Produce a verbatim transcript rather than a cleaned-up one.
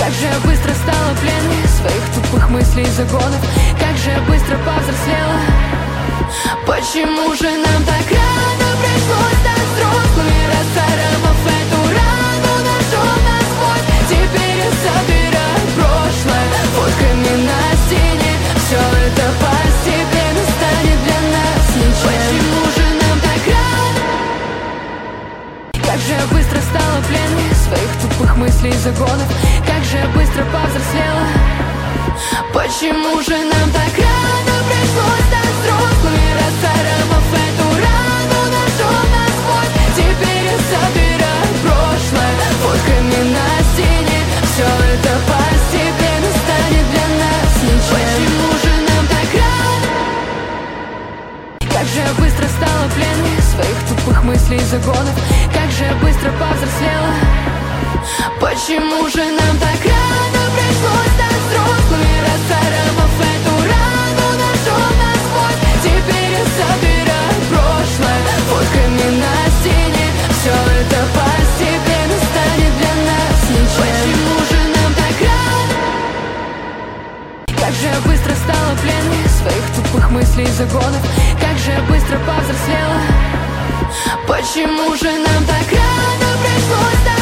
Как же я быстро стала пленной своих тупых мыслей и загонов. Как же я быстро повзрослела. Почему же нам так рано пришлось стать взрослыми, расцарапав эту рану, нашел насквозь. Теперь я собираю прошлое фотками на стене. Все это постепенно станет для нас ничем. Почему же нам так рано? Как же я быстро стала пленной своих тупых мыслей и загонов. Как же я быстро повзрослела. Почему же нам так рано пришлось стать взрослыми, расцарапав эту рану, нашел насквозь. Теперь я собираю прошлое фотками на стене. Все это постепенно станет для нас ничем. Почему же нам так рано? Как же я быстро стала пленной своих тупых мыслей и загонов. Как же я быстро повзрослела. Почему же нам так рано пришлось стать взрослыми, расцарапав эту рану, нашел насквозь. Теперь я собираю прошлое фотками на стене. Все это постепенно станет для нас ничем. Почему же нам так рано? Как же я быстро стала пленной своих тупых мыслей и загонов. Как же я быстро повзрослела. Почему же нам так рано пришлось стать